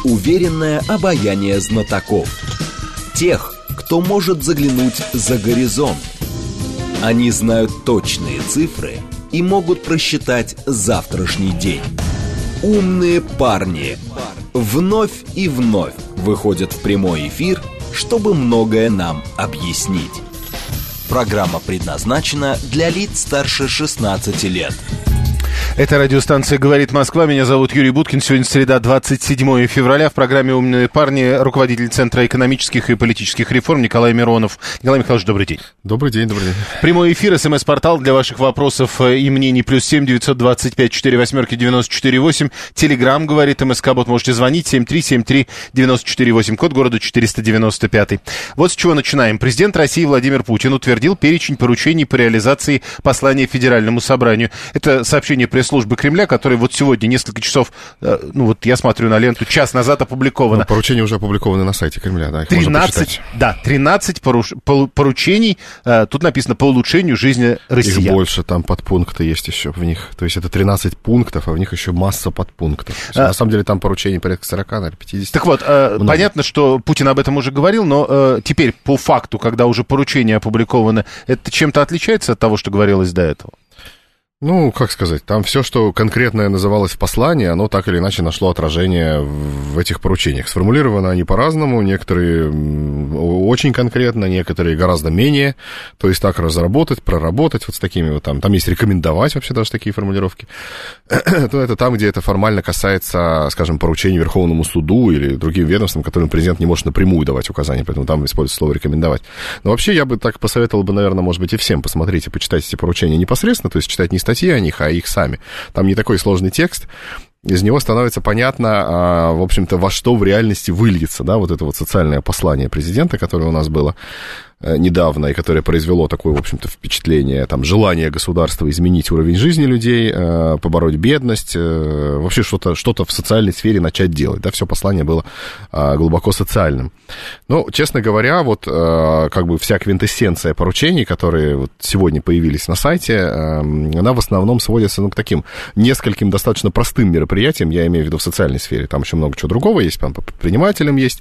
уверенное обаяние знатоков. Тех, кто может заглянуть за горизонт. Они знают точные цифры и могут просчитать завтрашний день. Умные парни вновь и вновь выходят в прямой эфир, чтобы многое нам объяснить. Программа предназначена для лиц старше 16 лет. Это радиостанция «Говорит Москва». Меня зовут Юрий Буткин. Сегодня среда, 27 февраля. В программе «Умные парни» руководитель Центра экономических и политических реформ Николай Миронов. Николай Михайлович, добрый день. Добрый день, добрый день. Прямой эфир, СМС-портал для ваших вопросов и мнений. +7 925 48 94 8. Телеграм «Говорит МСК-бот». Можете звонить 7373 94 8. Код города 495. Вот с чего начинаем. Президент России Владимир Путин утвердил перечень поручений по реализации послания Федеральному собранию. Это сообщение пресс-службы Кремля, которое вот сегодня, несколько часов, ну вот я смотрю на ленту, час назад опубликовано. Но поручения уже опубликованы на сайте Кремля, да, их можно почитать. Да, 13 поручений, тут написано по улучшению жизни россиян. Их больше, там подпункты есть еще в них, то есть это 13 пунктов, а в них еще масса подпунктов. На самом деле там поручений порядка 40, наверное, 50. Так вот, понятно, что Путин об этом уже говорил, но теперь по факту, когда уже поручения опубликованы, это чем-то отличается от того, что говорилось до этого? Ну, как сказать, там все, что конкретное называлось в послании, оно так или иначе нашло отражение в этих поручениях. Сформулированы они по-разному, некоторые очень конкретно, некоторые гораздо менее, то есть так разработать, проработать, вот с такими вот там есть рекомендовать вообще даже такие формулировки. То это там, где это формально касается, скажем, поручений Верховному суду или другим ведомствам, которым президент не может напрямую давать указания, поэтому там используется слово «рекомендовать». Но вообще я бы так посоветовал бы, наверное, может быть, и всем посмотреть и почитать эти поручения непосредственно, то есть читать не статьи о них, а их сами. Там не такой сложный текст. Из него становится понятно, в общем-то, во что в реальности выльется, да, вот это вот социальное послание президента, которое у нас было недавно, и которое произвело такое, в общем-то, впечатление, там, желание государства изменить уровень жизни людей, побороть бедность, вообще что-то в социальной сфере начать делать, да, все послание было глубоко социальным. Но, честно говоря, вот, как бы вся квинтэссенция поручений, которые вот сегодня появились на сайте, она в основном сводится, ну, к таким нескольким достаточно простым мероприятиям, я имею в виду в социальной сфере, там еще много чего другого есть, там по предпринимателям есть,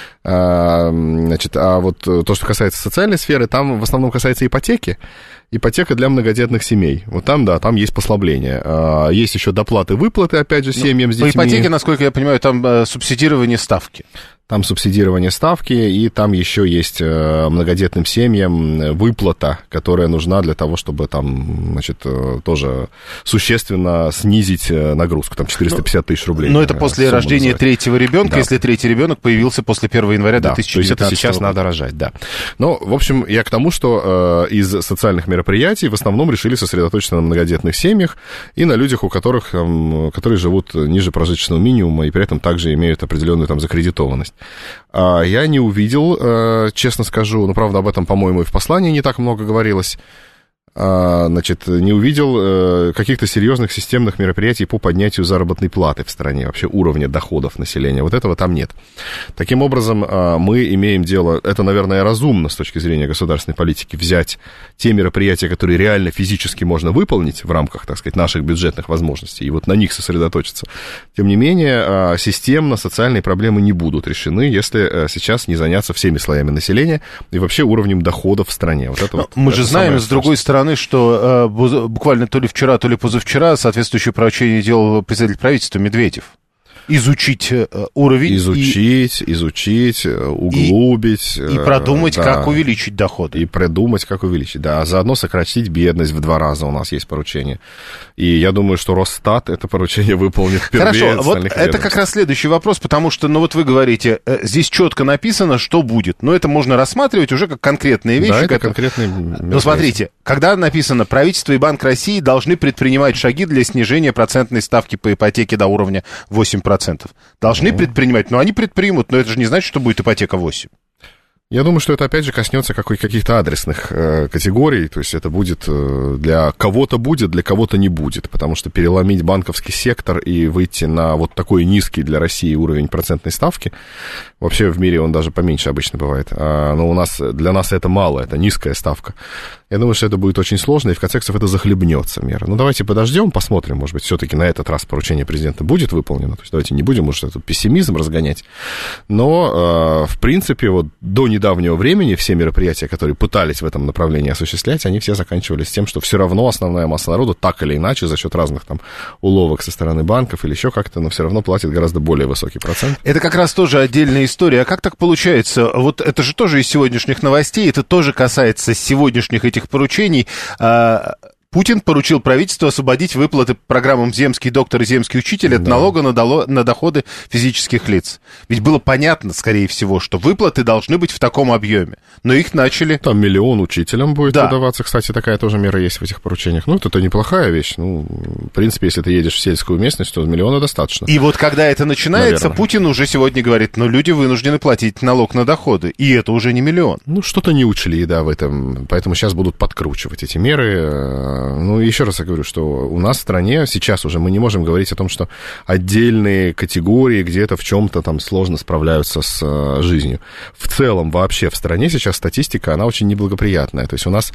значит, а вот то, что касается социальной сферы, там в основном касается ипотеки. Ипотека для многодетных семей. Вот там, да, там есть послабление. Есть еще доплаты, выплаты, опять же, семьям с детьми. По ипотеке, насколько я понимаю, там субсидирование ставки. Там субсидирование ставки, и там еще есть многодетным семьям выплата, которая нужна для того, чтобы там, значит, тоже существенно снизить нагрузку, там 450 тысяч рублей. Но это после рождения третьего ребенка, да. Если третий ребенок появился после 1 января 2019 то есть это сейчас надо рожать, да. Но, в общем, я к тому, что из социальных мероприятий в основном решили сосредоточиться на многодетных семьях и на людях, у которых, которые живут ниже прожиточного минимума и при этом также имеют определенную там закредитованность. Я не увидел, честно скажу, но, правда, об этом, по-моему, и в послании не так много говорилось, значит, не увидел каких-то серьезных системных мероприятий по поднятию заработной платы в стране, вообще уровня доходов населения. Вот этого там нет. Таким образом, мы имеем дело, это, наверное, разумно с точки зрения государственной политики, взять те мероприятия, которые реально физически можно выполнить в рамках, так сказать, наших бюджетных возможностей, и вот на них сосредоточиться. Тем не менее, системно социальные проблемы не будут решены, если сейчас не заняться всеми слоями населения и вообще уровнем доходов в стране. Вот это вот, мы же знаем, с другой стороны, что буквально то ли вчера, то ли позавчера соответствующее поручение делал председатель правительства Медведев. Изучить уровень. Изучить, углубить. И продумать, да, как увеличить доходы. И придумать, как увеличить, да. А заодно сократить бедность в 2 раза у нас есть поручение. И я думаю, что Росстат это поручение выполнит впервые. Хорошо, вот это как раз следующий вопрос, потому что, ну вот вы говорите, здесь четко написано, что будет. Но это можно рассматривать уже как конкретные вещи. Да, это конкретные мероприятия. Ну смотрите, когда написано, правительство и Банк России должны предпринимать шаги для снижения процентной ставки по ипотеке до уровня 8%. Должны предпринимать, но они предпримут, но это же не значит, что будет ипотека 8%. Я думаю, что это, опять же, коснется каких-то адресных категорий, то есть это будет для кого-то будет, для кого-то не будет, потому что переломить банковский сектор и выйти на вот такой низкий для России уровень процентной ставки, вообще в мире он даже поменьше обычно бывает, но для нас это мало, это низкая ставка. Я думаю, что это будет очень сложно, и в конце концов это захлебнется мера. Ну, давайте подождем, посмотрим, может быть, все-таки на этот раз поручение президента будет выполнено. То есть давайте не будем уж этот пессимизм разгонять. Но, в принципе, вот до недавнего времени все мероприятия, которые пытались в этом направлении осуществлять, они все заканчивались тем, что все равно основная масса народу так или иначе за счет разных там уловок со стороны банков или еще как-то, но все равно платит гораздо более высокий процент. Это как раз тоже отдельная история. А как так получается? Вот это же тоже из сегодняшних новостей, это тоже касается сегодняшних этих поручений. Путин поручил правительству освободить выплаты программам «Земский доктор» и «Земский учитель» от налога на доходы физических лиц. Ведь было понятно, скорее всего, что выплаты должны быть в таком объеме. Но их начали... Там 1 миллион учителям будет выдаваться. Кстати, такая тоже мера есть в этих поручениях. Ну, это неплохая вещь. Ну, в принципе, если ты едешь в сельскую местность, то 1 миллиона достаточно. И вот когда это начинается, наверное, Путин уже сегодня говорит, ну, люди вынуждены платить налог на доходы. И это уже не 1 миллион. Ну, что-то не учли, да, в этом. Поэтому сейчас будут подкручивать эти меры. Ну, еще раз я говорю, что у нас в стране сейчас уже мы не можем говорить о том, что отдельные категории где-то в чем-то там сложно справляются с жизнью. В целом вообще в стране сейчас статистика, она очень неблагоприятная. То есть у нас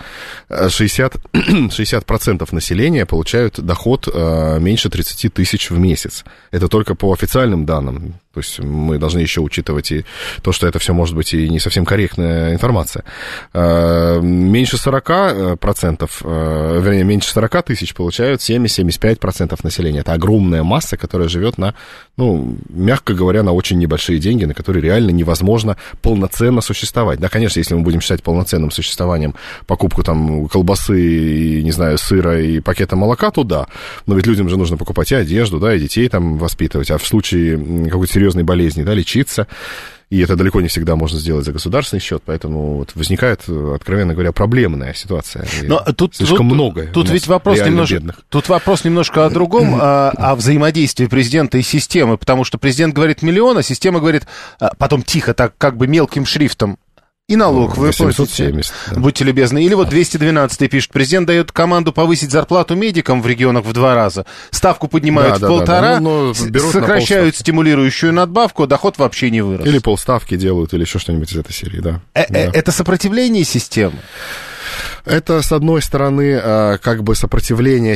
60% населения получают доход меньше 30 тысяч в месяц. Это только по официальным данным. То есть мы должны еще учитывать и то, что это все может быть и не совсем корректная информация. Меньше 40%, вернее, меньше 40 тысяч получают 70-75% населения. Это огромная масса, которая живет на, ну, мягко говоря, на очень небольшие деньги, на которые реально невозможно полноценно существовать. Да, конечно, если мы будем считать полноценным существованием покупку там колбасы, и, не знаю, сыра и пакета молока, то да. Но ведь людям же нужно покупать и одежду, да, и детей там воспитывать. А в случае какой-то серьезной болезни, да, лечиться. И это далеко не всегда можно сделать за государственный счет, поэтому вот возникает, откровенно говоря, проблемная ситуация. Но тут, слишком много. Тут ведь вопрос немножко о другом, о взаимодействии президента и системы, потому что президент говорит 1 миллион, а система говорит, потом тихо, так как бы мелким шрифтом, и налог вы платите, да. Будьте любезны. Или вот 212 пишет, президент дает команду повысить зарплату медикам в регионах в 2 раза, ставку поднимают в 1,5, сокращают стимулирующую надбавку, а доход вообще не вырос. Или полставки делают, или еще что-нибудь из этой серии, да. Это сопротивление системы? Это, с одной стороны, как бы сопротивление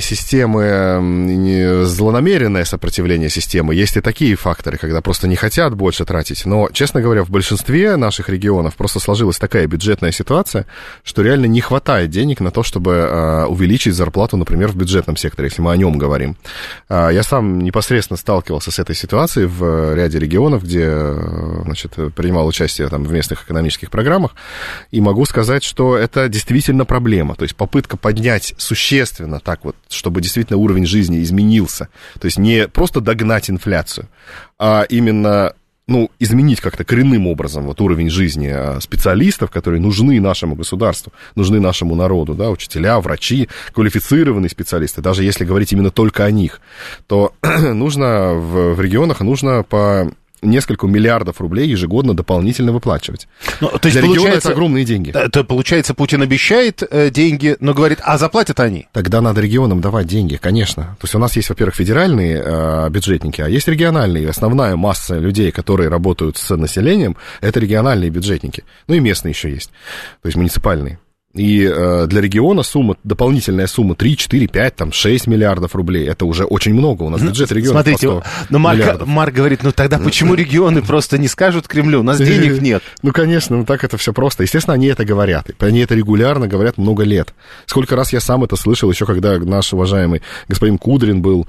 системы, злонамеренное сопротивление системы. Есть и такие факторы, когда просто не хотят больше тратить. Но, честно говоря, в большинстве наших регионов просто сложилась такая бюджетная ситуация, что реально не хватает денег на то, чтобы увеличить зарплату, например, в бюджетном секторе, если мы о нем говорим. Я сам непосредственно сталкивался с этой ситуацией в ряде регионов, где, значит, принимал участие там в местных экономических программах, и могу сказать, что это действительно проблема. То есть попытка поднять существенно так вот, чтобы действительно уровень жизни изменился. То есть не просто догнать инфляцию, а именно, ну, изменить как-то коренным образом вот уровень жизни специалистов, которые нужны нашему государству, нужны нашему народу, да, учителя, врачи, квалифицированные специалисты. Даже если говорить именно только о них, то нужно в регионах по несколько миллиардов рублей ежегодно дополнительно выплачивать. Ну, то есть для региона это огромные деньги. То получается, Путин обещает деньги, но говорит, а заплатят они? Тогда надо регионам давать деньги, конечно. То есть у нас есть, во-первых, федеральные бюджетники, а есть региональные. Основная масса людей, которые работают с населением, это региональные бюджетники. Ну и местные еще есть, то есть муниципальные. И для региона дополнительная сумма 3, 4, 5, там, 6 миллиардов рублей. Это уже очень много. У нас бюджет региона. Смотрите, но Марк говорит, ну тогда почему регионы просто не скажут Кремлю, у нас денег нет? Ну, конечно, ну так это все просто. Естественно, они это говорят. Они это регулярно говорят много лет. Сколько раз я сам это слышал, еще когда наш уважаемый господин Кудрин был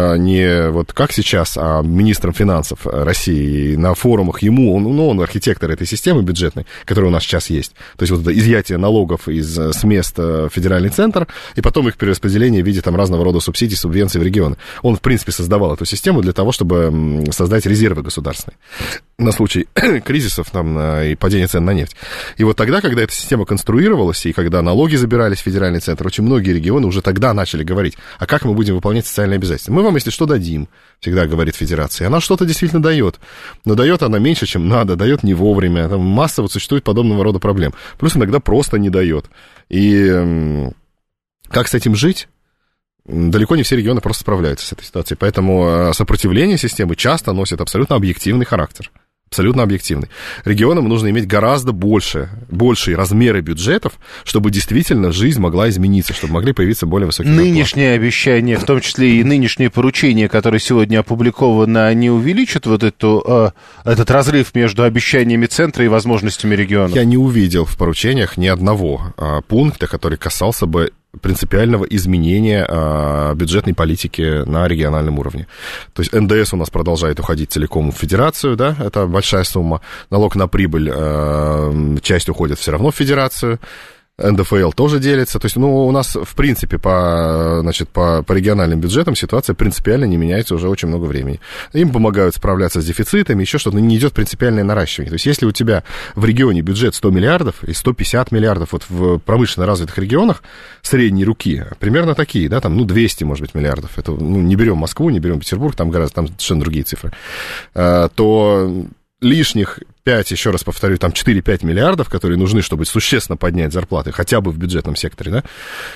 не вот как сейчас, а министром финансов России. И на форумах ему, он архитектор этой системы бюджетной, которая у нас сейчас есть. То есть вот это изъятие налогов с мест в федеральный центр, и потом их перераспределение в виде там разного рода субсидий, субвенций в регионы. Он, в принципе, создавал эту систему для того, чтобы создать резервы государственные на случай кризисов там, и падения цен на нефть. И вот тогда, когда эта система конструировалась, и когда налоги забирались в федеральный центр, очень многие регионы уже тогда начали говорить, а как мы будем выполнять социальные обязательства? Мы вам, если что, дадим, всегда говорит Федерация. Она что-то действительно дает, но дает она меньше, чем надо, дает не вовремя. Там масса вот существует подобного рода проблем. Плюс иногда просто не дает. И как с этим жить? Далеко не все регионы просто справляются с этой ситуацией. Поэтому сопротивление системы часто носит абсолютно объективный характер. Абсолютно объективный. Регионам нужно иметь гораздо большие размеры бюджетов, чтобы действительно жизнь могла измениться, чтобы могли появиться более высокие зарплаты. Нынешние обещания, в том числе и нынешние поручения, которые сегодня опубликованы, они увеличат вот этот разрыв между обещаниями центра и возможностями регионов? Я не увидел в поручениях ни одного пункта, который касался бы принципиального изменения бюджетной политики на региональном уровне. То есть НДС у нас продолжает уходить целиком в федерацию, да, это большая сумма. Налог на прибыль, часть уходит все равно в федерацию. НДФЛ тоже делится. То есть, у нас, в принципе, по региональным бюджетам ситуация принципиально не меняется уже очень много времени. Им помогают справляться с дефицитами, еще что-то, но не идет принципиальное наращивание. То есть, если у тебя в регионе бюджет 100 миллиардов и 150 миллиардов вот в промышленно развитых регионах средней руки, примерно такие, да, там, 200, может быть, миллиардов. Это, не берем Москву, не берем Петербург, там совершенно другие цифры. То лишних 5, еще раз повторю, там 4-5 миллиардов, которые нужны, чтобы существенно поднять зарплаты, хотя бы в бюджетном секторе, да,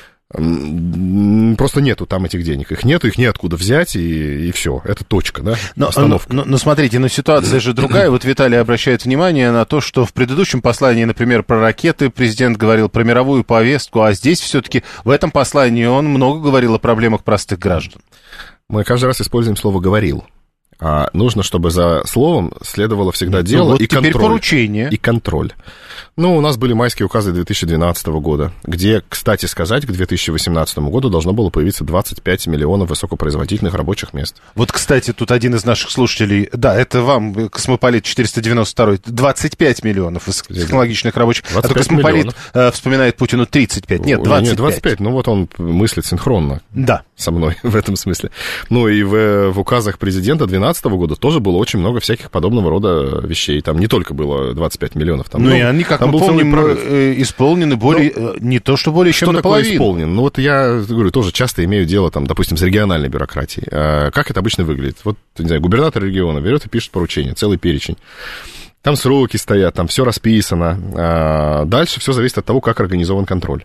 просто нету там этих денег. Их нету, их неоткуда взять, и все. Это точка, да, остановка. Но смотрите, ситуация же другая. Вот Виталий обращает внимание на то, что в предыдущем послании, например, про ракеты президент говорил, про мировую повестку, а здесь все-таки в этом послании он много говорил о проблемах простых граждан. Мы каждый раз используем слово «говорил». А нужно, чтобы за словом следовало всегда дело и контроль. Поручение. И контроль. У нас были майские указы 2012 года, где, кстати сказать, к 2018 году должно было появиться 25 миллионов высокопроизводительных рабочих мест. Вот, кстати, тут один из наших слушателей, да, это вам, Космополит 492, 25 миллионов высокотехнологичных рабочих. А то Космополит вспоминает Путину 35, нет, 25. Нет, 25, вот он мыслит синхронно. Да. Со мной в этом смысле. И в указах президента 2012 года тоже было очень много всяких подобного рода вещей. Там не только было 25 миллионов. Там, и они, как мы помним, исполнены не то, что более чем наполовину. Что такое исполнен? Я говорю, тоже часто имею дело, допустим, с региональной бюрократией. Как это обычно выглядит? Не знаю, губернатор региона берет и пишет поручение, целый перечень. Там сроки стоят, там все расписано. Дальше все зависит от того, как организован контроль.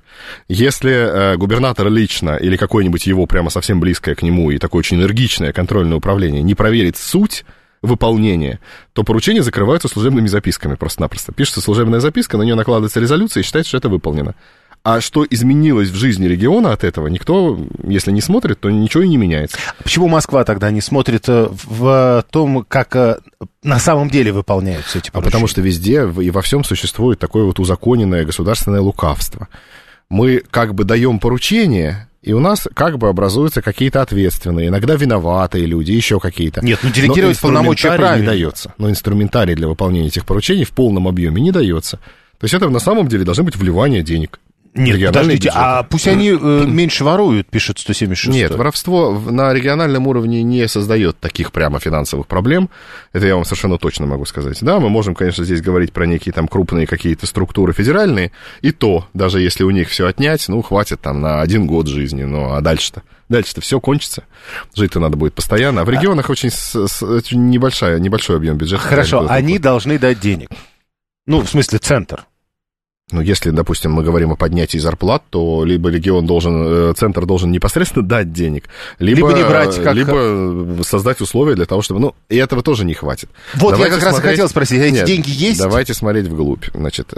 Если губернатор лично или какое-нибудь его прямо совсем близкое к нему и такое очень энергичное контрольное управление не проверит суть выполнения, то поручения закрываются служебными записками просто-напросто. Пишется служебная записка, на нее накладывается резолюция и считается, что это выполнено. А что изменилось в жизни региона от этого, никто, если не смотрит, то ничего и не меняется. Почему Москва тогда не смотрит в том, как на самом деле выполняются эти поручения? Потому что везде и во всем существует такое узаконенное государственное лукавство. Мы как бы даем поручение, и у нас как бы образуются какие-то ответственные, иногда виноватые люди, еще какие-то. Нет, делегировать полномочия правильно не дается. Но инструментарий для выполнения этих поручений в полном объеме не дается. То есть это на самом деле должны быть вливания денег. Нет, подождите, а пусть они меньше воруют, пишет 176. Нет, воровство на региональном уровне не создает таких прямо финансовых проблем. Это я вам совершенно точно могу сказать. Да, мы можем, конечно, здесь говорить про некие там крупные какие-то структуры федеральные, и то, даже если у них все отнять, хватит там на 1 год жизни, а дальше-то? Дальше-то все кончится. Жить-то надо будет постоянно. А в регионах очень небольшой объем бюджета. Хорошо, они должны дать денег. В смысле, центр. Если, допустим, мы говорим о поднятии зарплат, то либо центр должен непосредственно дать денег, либо не брать, либо создать условия для того, чтобы... и этого тоже не хватит. Я как раз и хотел спросить, эти деньги есть? Давайте смотреть вглубь.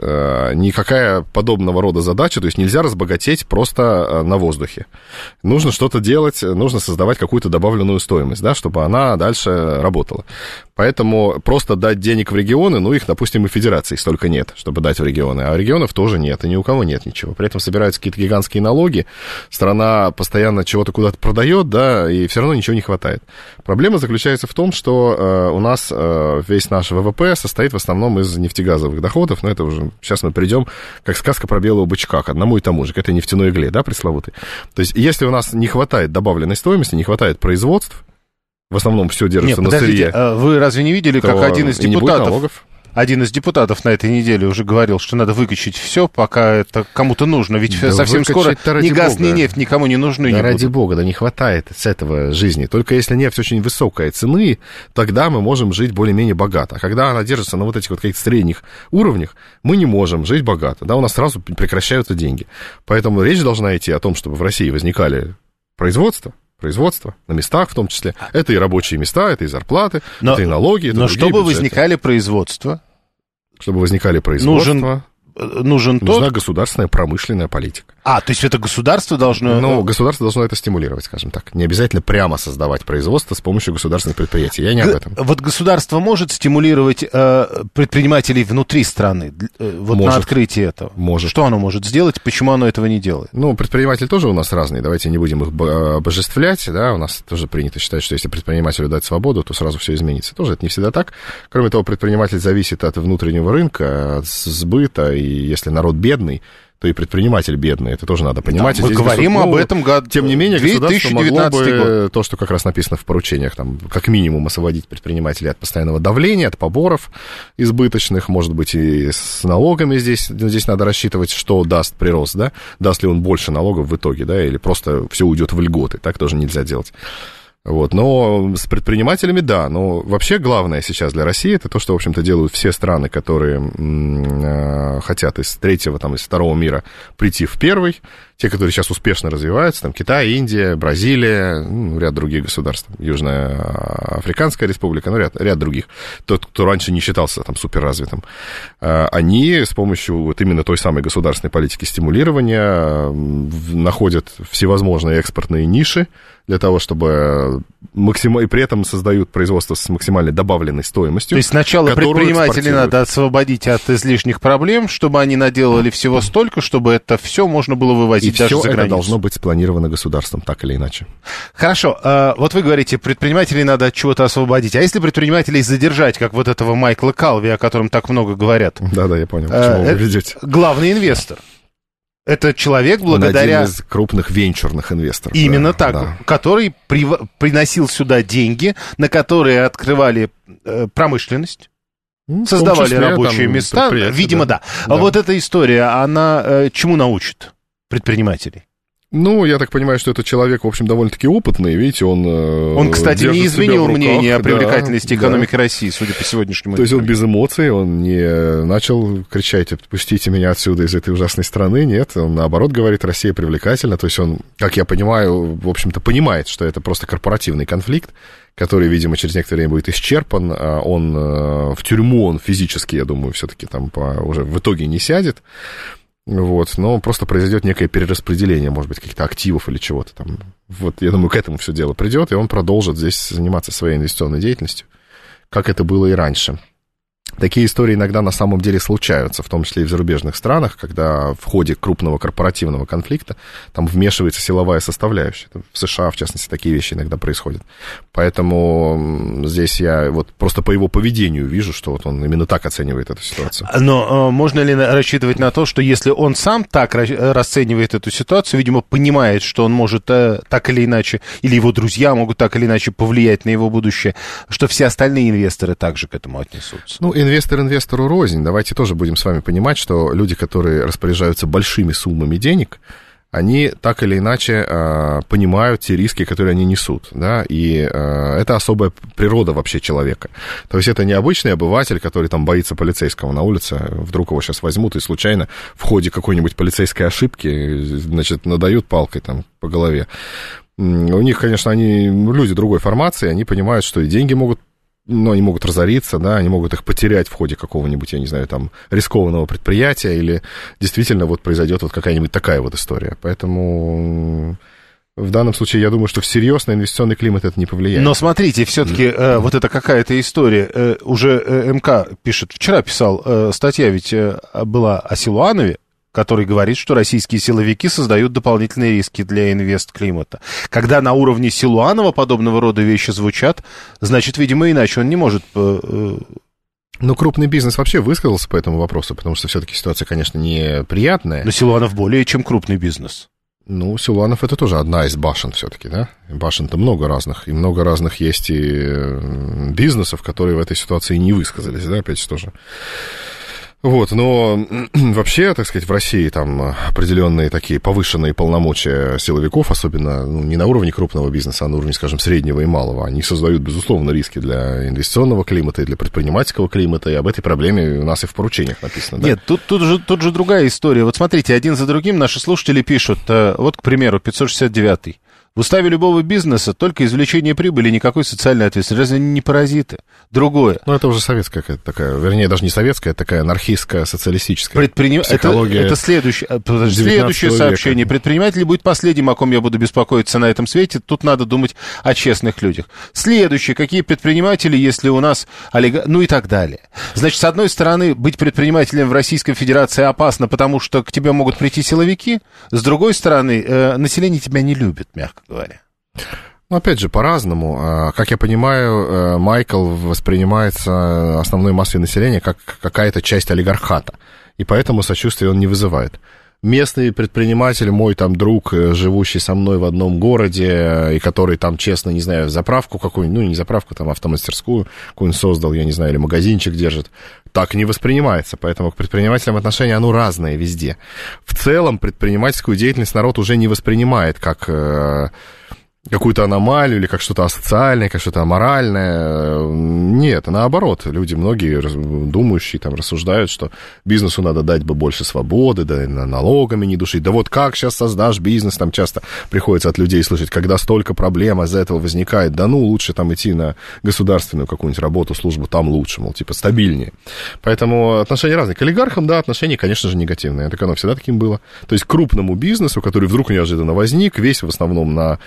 Никакая подобного рода задача, то есть нельзя разбогатеть просто на воздухе. Нужно что-то делать, нужно создавать какую-то добавленную стоимость, да, чтобы она дальше работала. Поэтому просто дать денег в регионы, их, допустим, и федерации столько нет, чтобы дать в регионы, а регионов тоже нет, и ни у кого нет ничего. При этом собираются какие-то гигантские налоги, страна постоянно чего-то куда-то продает, да, и все равно ничего не хватает. Проблема заключается в том, что у нас весь наш ВВП состоит в основном из нефтегазовых доходов, но это уже, сейчас мы придем, как сказка про белого бычка, к одному и тому же, к этой нефтяной игле, да, пресловутой. То есть, если у нас не хватает добавленной стоимости, не хватает производств, в основном все держится на сырье. Вы разве не видели, как один из депутатов на этой неделе уже говорил, что надо выкачать все, пока это кому-то нужно, ведь совсем скоро ни газ, ни нефть никому не нужны. Да ради бога, не хватает с этого жизни. Только если нефть очень высокой цены, тогда мы можем жить более-менее богато. А когда она держится на этих каких-то средних уровнях, мы не можем жить богато. Да, у нас сразу прекращаются деньги. Поэтому речь должна идти о том, чтобы в России возникали производства, производства, на местах в том числе. Это и рабочие места, это и зарплаты, это и налоги, это но другие чтобы бюджеты. возникали производства... Чтобы возникали производства... Нужна государственная промышленная политика. То есть это государство должно... Ну, государство должно это стимулировать, скажем так. Не обязательно прямо создавать производство с помощью государственных предприятий. Я не об этом. Вот государство может стимулировать предпринимателей внутри страны на открытие этого? Может. Что оно может сделать? Почему оно этого не делает? Ну, предприниматели тоже у нас разные. Давайте не будем их обожествлять. Да? У нас тоже принято считать, что если предпринимателю дать свободу, то сразу все изменится. Тоже это не всегда так. Кроме того, предприниматель зависит от внутреннего рынка, от сбыта. И если народ бедный, то и предприниматель бедный. Это тоже надо понимать. Да, мы говорим об этом год. Тем не менее, государство могло бы то, что как раз написано в поручениях, там, как минимум освободить предпринимателей от постоянного давления, от поборов избыточных, может быть, и с налогами здесь надо рассчитывать, что даст прирост, да? Даст ли он больше налогов в итоге, да, или просто все уйдет в льготы. Так тоже нельзя делать. Вот, но с предпринимателями, да, но вообще главное сейчас для России это то, что, в общем-то, делают все страны, которые хотят из третьего, там, из второго мира прийти в первый, те, которые сейчас успешно развиваются, там, Китай, Индия, Бразилия, ряд других государств, Южная Африканская республика, ряд других, тот, кто раньше не считался там суперразвитым, они с помощью вот именно той самой государственной политики стимулирования находят всевозможные экспортные ниши, для того, чтобы и при этом создают производство с максимальной добавленной стоимостью. То есть сначала предпринимателей надо освободить от излишних проблем, чтобы они наделали всего столько, чтобы это все можно было вывозить даже за границу. И все это должно быть спланировано государством, так или иначе. Хорошо. Вот вы говорите, предпринимателей надо от чего-то освободить. А если предпринимателей задержать, как вот этого Майкла Калви, о котором так много говорят? Да-да, я понял, к чему вы ведете. Главный инвестор. Это человек, благодаря... Он один из крупных венчурных инвесторов. Именно так, да. Который приносил сюда деньги, на которые открывали промышленность, создавали числе, рабочие места. Видимо, да. А вот эта история, она чему научит предпринимателей? Ну, я так понимаю, что этот человек, в общем, довольно-таки опытный. Видите, он кстати, не изменил мнение о привлекательности экономики России, судя по сегодняшнему. То есть он без эмоций, он не начал кричать: отпустите меня отсюда, из этой ужасной страны. Нет, он наоборот говорит: Россия привлекательна. То есть он, как я понимаю, в общем-то, понимает, что это просто корпоративный конфликт, который, видимо, через некоторое время будет исчерпан. Он в тюрьму, он физически, я думаю, все-таки там уже в итоге не сядет. Вот, но просто произойдет некое перераспределение, может быть, каких-то активов или чего-то там. Вот, я думаю, к этому все дело придет, и он продолжит здесь заниматься своей инвестиционной деятельностью, как это было и раньше. Такие истории иногда на самом деле случаются, в том числе и в зарубежных странах, когда в ходе крупного корпоративного конфликта там вмешивается силовая составляющая. В США, в частности, такие вещи иногда происходят. Поэтому здесь я вот просто по его поведению вижу, что вот он именно так оценивает эту ситуацию. Но можно ли рассчитывать на то, что если он сам так расценивает эту ситуацию, видимо, понимает, что он может так или иначе, или его друзья могут так или иначе повлиять на его будущее, что все остальные инвесторы также к этому отнесутся? Ну, инвестор инвестору рознь. Давайте тоже будем с вами понимать, что люди, которые распоряжаются большими суммами денег, они так или иначе понимают те риски, которые они несут, да, и это особая природа вообще человека. То есть это не обычный обыватель, который там боится полицейского на улице, вдруг его сейчас возьмут и случайно в ходе какой-нибудь полицейской ошибки, значит, надают палкой там по голове. У них, конечно, они люди другой формации, они понимают, что и деньги могут, но они могут разориться, да, они могут их потерять в ходе какого-нибудь, я не знаю, там, рискованного предприятия, или действительно вот произойдет вот какая-нибудь такая вот история. Поэтому в данном случае я думаю, что всерьез на инвестиционный климат это не повлияет. Но смотрите, все-таки вот это какая-то история. Уже МК пишет, вчера писал, статья ведь была о Силуанове, который говорит, что российские силовики создают дополнительные риски для инвестклимата. Когда на уровне Силуанова подобного рода вещи звучат, значит, видимо, иначе он не может... Ну, крупный бизнес вообще высказался по этому вопросу, потому что все-таки ситуация, конечно, неприятная. Но Силуанов более чем крупный бизнес. Ну, Силуанов это тоже одна из башен все-таки, да? Башен-то много разных, и много разных есть и бизнесов, которые в этой ситуации не высказались, да, опять же тоже. Вот, но вообще, так сказать, в России там определенные такие повышенные полномочия силовиков, особенно не на уровне крупного бизнеса, а на уровне, скажем, среднего и малого, они создают, безусловно, риски для инвестиционного климата и для предпринимательского климата, и об этой проблеме у нас и в поручениях написано. Да? Нет, тут же другая история. Вот смотрите, один за другим наши слушатели пишут, вот, к примеру, 569-й. В уставе любого бизнеса только извлечение прибыли, никакой социальной ответственности. Разве они не паразиты? Другое. Ну, это уже советская какая-то такая, вернее, даже не советская, это такая анархистская, социалистическая психология. Это следующее сообщение. Предприниматель будет последним, о ком я буду беспокоиться на этом свете. Тут надо думать о честных людях. Следующее. Какие предприниматели, если у нас ну и так далее. Значит, с одной стороны, быть предпринимателем в Российской Федерации опасно, потому что к тебе могут прийти силовики. С другой стороны, население тебя не любит, мягко говоря. Ну, опять же, по-разному. Как я понимаю, Майкл воспринимается основной массой населения как какая-то часть олигархата, и поэтому сочувствия он не вызывает. Местный предприниматель, мой там друг, живущий со мной в одном городе, и который там, честно, не знаю, заправку какую-нибудь, ну, не заправку, там, автомастерскую какую-нибудь создал, я не знаю, или магазинчик держит, так не воспринимается. Поэтому к предпринимателям отношение, оно разное везде. В целом, предпринимательскую деятельность народ уже не воспринимает как какую-то аномалию или как что-то асоциальное, как что-то аморальное. Нет, наоборот. Люди, многие думающие, там, рассуждают, что бизнесу надо дать бы больше свободы, да, налогами не душить. Да вот как сейчас создашь бизнес, там часто приходится от людей слышать, когда столько проблем из-за этого возникает, да ну, лучше там идти на государственную какую-нибудь работу, службу, там лучше, мол, типа стабильнее. Поэтому отношения разные. К олигархам, да, отношения, конечно же, негативные. Так оно всегда таким было. То есть к крупному бизнесу, который вдруг неожиданно возник, весь в основном на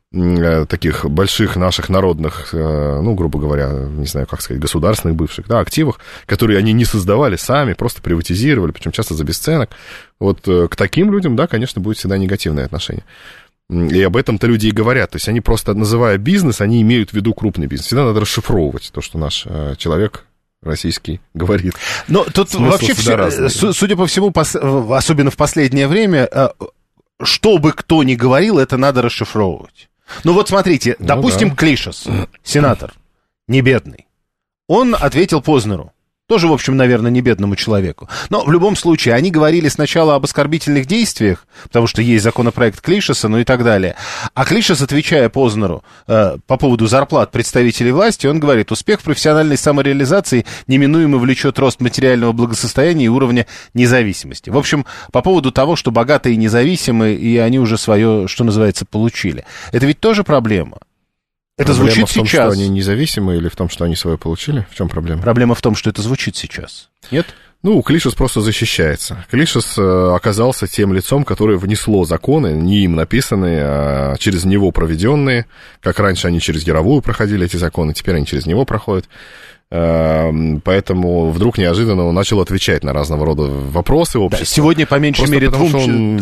таких больших наших народных, ну, грубо говоря, не знаю, как сказать, государственных бывших, да, активах, которые они не создавали сами, просто приватизировали, причем часто за бесценок. Вот к таким людям, да, конечно, будет всегда негативное отношение. И об этом-то люди и говорят. То есть они просто, называя бизнес, они имеют в виду крупный бизнес. Всегда надо расшифровывать то, что наш человек российский говорит. Но тут смысл вообще, судя по всему, особенно в последнее время, что бы кто ни говорил, это надо расшифровывать. Ну вот смотрите, допустим, да. Клишес, сенатор, не бедный, он ответил Познеру, тоже, в общем, наверное, не бедному человеку. Но в любом случае, они говорили сначала об оскорбительных действиях, потому что есть законопроект Клишеса, ну и так далее. А Клишес, отвечая Познеру по поводу зарплат представителей власти, он говорит, успех в профессиональной самореализации неминуемо влечет рост материального благосостояния и уровня независимости. В общем, по поводу того, что богатые и независимые, и они уже свое, что называется, получили. Это ведь тоже проблема. Это проблема звучит в том, сейчас. Что они независимые, или в том, что они свое получили? В чем проблема? Проблема в том, что это звучит сейчас. Нет? Ну, Клишес просто защищается. Клишес оказался тем лицом, которое внесло законы, не им написанные, а через него проведенные. Как раньше они через Яровую проходили эти законы, теперь они через него проходят. Поэтому вдруг неожиданно он начал отвечать на разного рода вопросы общества. Да, сегодня, по меньшей мере, двум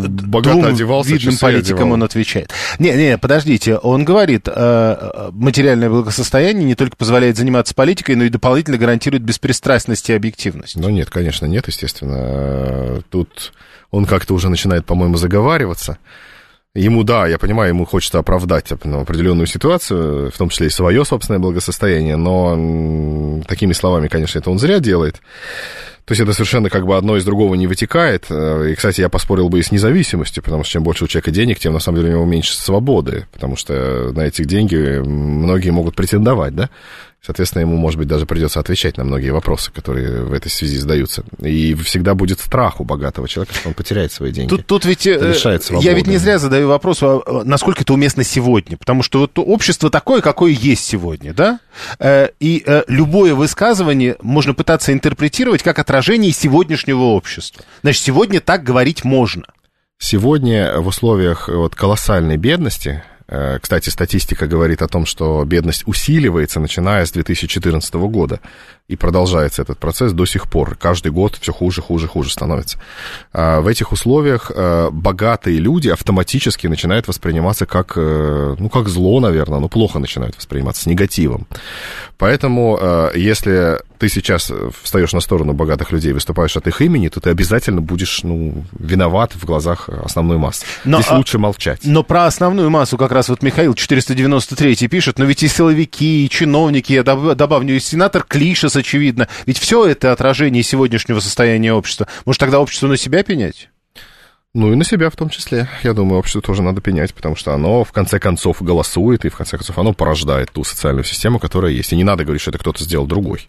видным политикам он отвечает. Не, подождите, он говорит, материальное благосостояние не только позволяет заниматься политикой, но и дополнительно гарантирует беспристрастность и объективность. Ну нет, конечно, нет, естественно. Тут он как-то уже начинает, по-моему, заговариваться. Ему, да, я понимаю, ему хочется оправдать определенную ситуацию, в том числе и свое собственное благосостояние, но такими словами, конечно, это он зря делает. То есть это совершенно как бы одно из другого не вытекает. И, кстати, я поспорил бы и с независимостью, потому что чем больше у человека денег, тем, на самом деле, у него меньше свободы, потому что на эти деньги многие могут претендовать, да? Соответственно, ему, может быть, даже придется отвечать на многие вопросы, которые в этой связи задаются. И всегда будет страх у богатого человека, что он потеряет свои деньги. Тут ведь я ведь не зря задаю вопрос, насколько это уместно сегодня. Потому что вот общество такое, какое есть сегодня, да? И любое высказывание можно пытаться интерпретировать как отражение сегодняшнего общества. Значит, сегодня так говорить можно. Сегодня в условиях вот колоссальной бедности... Кстати, статистика говорит о том, что бедность усиливается, начиная с 2014 года. И продолжается этот процесс до сих пор. Каждый год все хуже становится. В этих условиях богатые люди автоматически начинают восприниматься как, как зло, наверное, плохо начинают восприниматься, с негативом. Поэтому, если ты сейчас встаешь на сторону богатых людей, выступаешь от их имени, то ты обязательно будешь, виноват в глазах основной массы. Здесь лучше молчать. Но про основную массу как раз вот Михаил 493 пишет, но ведь и силовики, и чиновники, я добавлю, и сенатор Клишес, очевидно. Ведь все это отражение сегодняшнего состояния общества. Может, тогда обществу на себя пенять? Ну и на себя в том числе. Я думаю, обществу тоже надо пенять, потому что оно в конце концов голосует, и в конце концов оно порождает ту социальную систему, которая есть. И не надо говорить, что это кто-то сделал другой.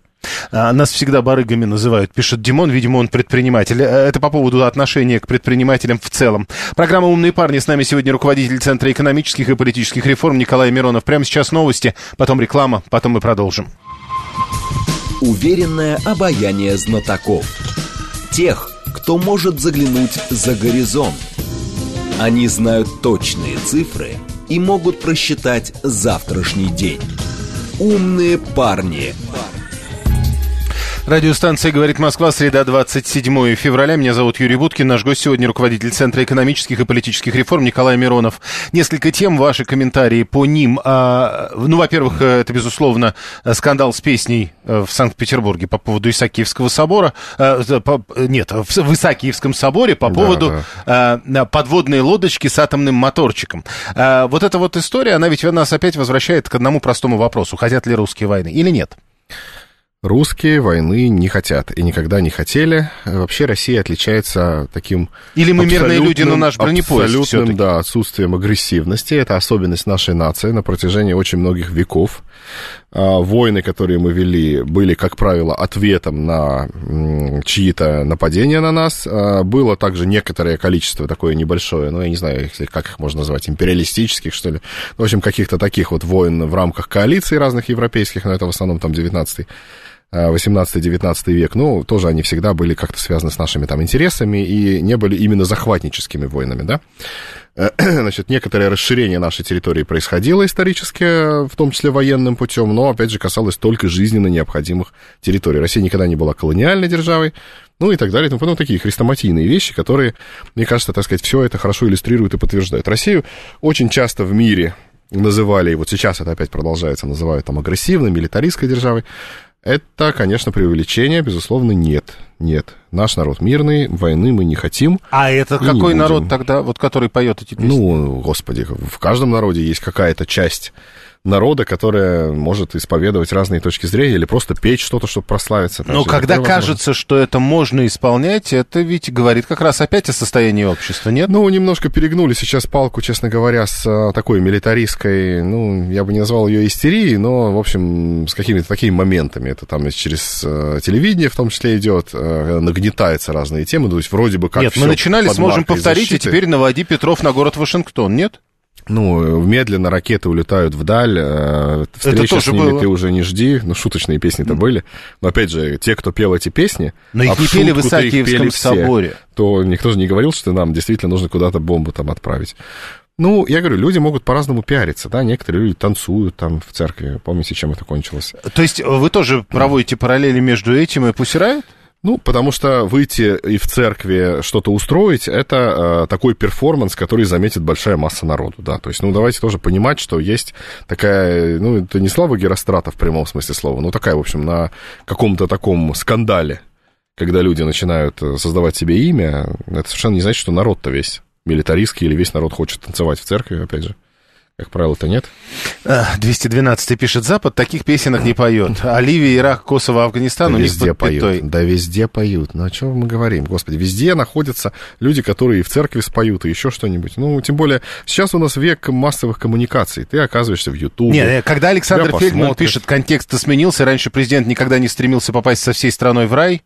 Нас всегда барыгами называют, пишет Димон, видимо, он предприниматель. Это по поводу отношения к предпринимателям в целом. Программа «Умные парни». С нами сегодня руководитель Центра экономических и политических реформ Николай Миронов. Прямо сейчас новости, потом реклама, потом мы продолжим. Уверенное обаяние знатоков. Тех, кто может заглянуть за горизонт. Они знают точные цифры и могут просчитать завтрашний день. Умные парни. Радиостанция «Говорит Москва», среда, 27 февраля. Меня зовут Юрий Буткин. Наш гость сегодня руководитель Центра экономических и политических реформ Николай Миронов. Несколько тем, ваши комментарии по ним. Во-первых, это, безусловно, скандал с песней в Санкт-Петербурге по поводу Исаакиевского собора. В Исаакиевском соборе по поводу подводной лодочки с атомным моторчиком. Вот эта вот история, она ведь нас опять возвращает к одному простому вопросу. Хотят ли русские войны или нет? Русские войны не хотят и никогда не хотели. Вообще Россия отличается таким... Или мы мирные люди, но наш бронепоезд абсолютным, да, отсутствием агрессивности. Это особенность нашей нации на протяжении очень многих веков. Войны, которые мы вели, были, как правило, ответом на чьи-то нападения на нас. Было также некоторое количество, такое небольшое, я не знаю, как их можно назвать, империалистических, что ли. В общем, каких-то таких вот войн в рамках коалиций разных европейских, но это в основном там 18-19 век, тоже они всегда были как-то связаны с нашими там интересами и не были именно захватническими войнами, да. Значит, некоторое расширение нашей территории происходило исторически, в том числе военным путем, но, опять же, касалось только жизненно необходимых территорий. Россия никогда не была колониальной державой, и так далее. Потом такие хрестоматийные вещи, которые, мне кажется, так сказать, все это хорошо иллюстрируют и подтверждают. Россию очень часто в мире называли, и вот сейчас это опять продолжается, называют там агрессивной, милитаристской державой. Это, конечно, преувеличение, безусловно, нет. Наш народ мирный, войны мы не хотим. А это какой народ тогда, вот который поет эти песни? Господи, в каждом народе есть какая-то часть народа, которая может исповедовать разные точки зрения или просто петь что-то, чтобы прославиться. Но когда кажется, что это можно исполнять, это ведь говорит как раз опять о состоянии общества, нет? Немножко перегнули сейчас палку, честно говоря, с такой милитаристской, я бы не назвал ее истерией, но, в общем, с какими-то такими моментами. Это там через телевидение в том числе идет, нагнетаются разные темы, то есть вроде бы как... Нет, мы начинали, сможем повторить, защиты. И теперь наводи Петров на город Вашингтон, нет? Медленно ракеты улетают вдаль, встречи с ними было. Ты уже не жди. шуточные песни-то были. Но, опять же, те, кто пел эти песни... Но их не пели в Исаакиевском соборе. То никто же не говорил, что нам действительно нужно куда-то бомбу там отправить. Я говорю, люди могут по-разному пиариться, да, некоторые люди танцуют там в церкви. Помните, чем это кончилось? То есть вы тоже проводите параллели между этим и Pussy Riot? Потому что выйти и в церкви что-то устроить, это такой перформанс, который заметит большая масса народу, да. То есть, давайте тоже понимать, что есть такая, это не слава Герострата в прямом смысле слова, такая, в общем, на каком-то таком скандале, когда люди начинают создавать себе имя, это совершенно не значит, что народ-то весь милитаристский или весь народ хочет танцевать в церкви, опять же. Как правило-то нет. 212 пишет: Запад таких песенок не поет. А Ливия, Ирак, Косово, Афганистан у них под пятой. Да везде поют. О чем мы говорим? Господи, везде находятся люди, которые и в церкви споют, и еще что-нибудь. Тем более, сейчас у нас век массовых коммуникаций. Ты оказываешься в Ютубе. Нет, когда Александр Фельдман пишет, контекст сменился, раньше президент никогда не стремился попасть со всей страной в рай.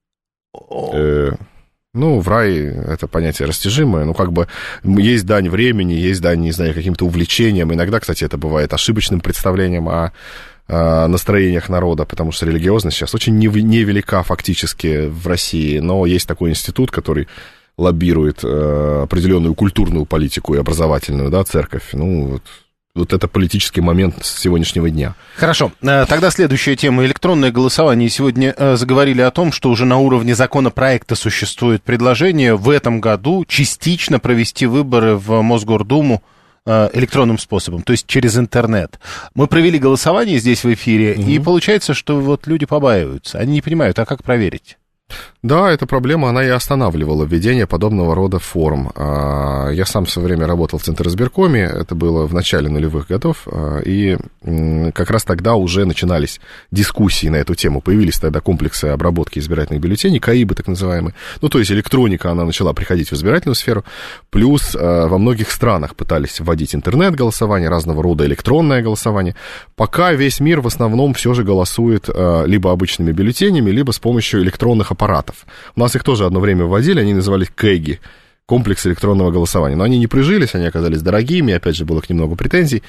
В рай это понятие растяжимое, есть дань времени, есть дань, не знаю, каким-то увлечениям. Иногда, кстати, это бывает ошибочным представлением о настроениях народа, потому что религиозность сейчас очень невелика фактически в России, но есть такой институт, который лоббирует определенную культурную политику и образовательную, да, церковь. Вот это политический момент с сегодняшнего дня. Хорошо. Тогда следующая тема. Электронное голосование. Сегодня заговорили о том, что уже на уровне законопроекта существует предложение в этом году частично провести выборы в Мосгордуму электронным способом, то есть через интернет. Мы провели голосование здесь в эфире, и получается, что люди побаиваются. Они не понимают, а как проверить? Да, эта проблема, она и останавливала введение подобного рода форм. Я сам в свое время работал в Центризбиркоме, это было в начале нулевых годов, и как раз тогда уже начинались дискуссии на эту тему. Появились тогда комплексы обработки избирательных бюллетеней, КАИБы так называемые. Ну, то есть электроника, она начала приходить в избирательную сферу, плюс во многих странах пытались вводить интернет-голосование, разного рода электронное голосование. Пока весь мир в основном все же голосует либо обычными бюллетенями, либо с помощью электронных аппаратов. У нас их тоже одно время вводили, они назывались КЭГи, комплекс электронного голосования. Но они не прижились, они оказались дорогими, опять же, было к ним много претензий.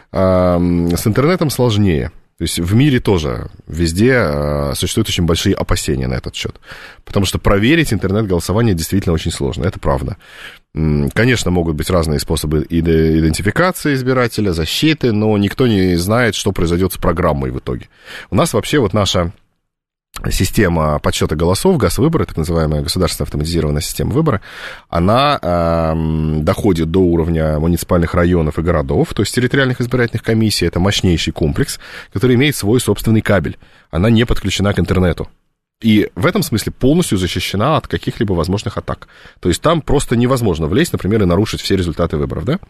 С интернетом сложнее. То есть в мире тоже везде существуют очень большие опасения на этот счет. Потому что проверить интернет-голосование действительно очень сложно, это правда. Конечно, могут быть разные способы идентификации избирателя, защиты, но никто не знает, что произойдет с программой в итоге. У нас вообще вот наша система подсчета голосов, ГАС-выборы, так называемая государственная автоматизированная система выбора, она доходит до уровня муниципальных районов и городов, то есть территориальных избирательных комиссий. Это мощнейший комплекс, который имеет свой собственный кабель. Она не подключена к интернету. И в этом смысле полностью защищена от каких-либо возможных атак. То есть там просто невозможно влезть, например, и нарушить все результаты выборов, да?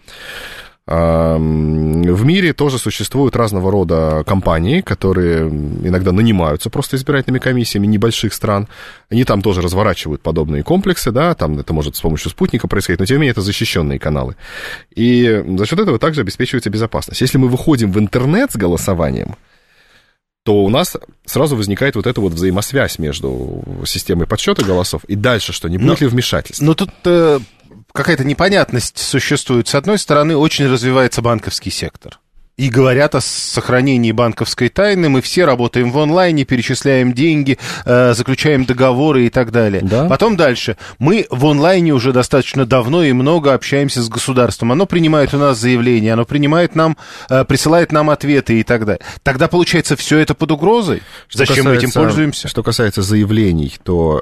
В мире тоже существуют разного рода компании, которые иногда нанимаются просто избирательными комиссиями небольших стран. Они там тоже разворачивают подобные комплексы, да, там это может с помощью спутника происходить, но тем не менее это защищенные каналы. И за счет этого также обеспечивается безопасность. Если мы выходим в интернет с голосованием, то у нас сразу возникает вот эта вот взаимосвязь между системой подсчета голосов и дальше что, не будет ли вмешательства? Но тут какая-то непонятность существует. С одной стороны, очень развивается банковский сектор. И говорят о сохранении банковской тайны. Мы все работаем в онлайне, перечисляем деньги, заключаем договоры и так далее. Да. Потом дальше. Мы в онлайне уже достаточно давно и много общаемся с государством. Оно принимает у нас заявления, оно присылает нам ответы и так далее. Тогда, получается, все это под угрозой? Зачем мы этим пользуемся? Что касается заявлений, то